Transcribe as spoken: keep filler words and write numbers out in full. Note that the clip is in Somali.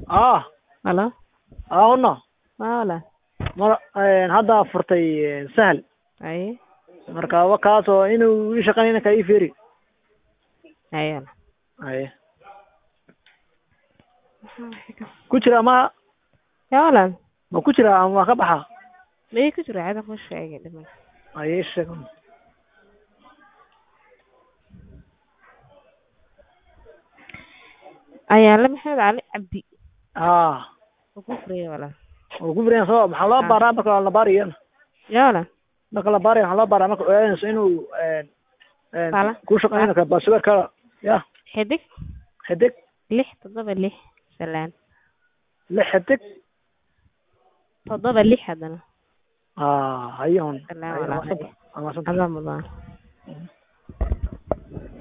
اه Hello? اه قلنا Wala. mar een hadda furtay sahal Ay. marka wakaas oo inuu ii shaqeynayna ka ii fiiri Ayan. ay ku jira ma Ya wala. ma ku jira ama ka baxa May ku jira cada ku sheegay dhiman. ay sheeg Ayan la maxamed cali cabdi. ah Ku furiyo wala. oo ku fiirin soo maxaa loo baaraa marka la baariyo Ya wala. marka la baariyo waxaa loo baaraa marka ogaanayso inuu een Sala. een ku shaqeynayna ka basuurka ya Xidig xidig lix toddoba lix salaan. lix xidig Toddoba lix hadana. ah hayoon Salaan wala. ama Alla mudan.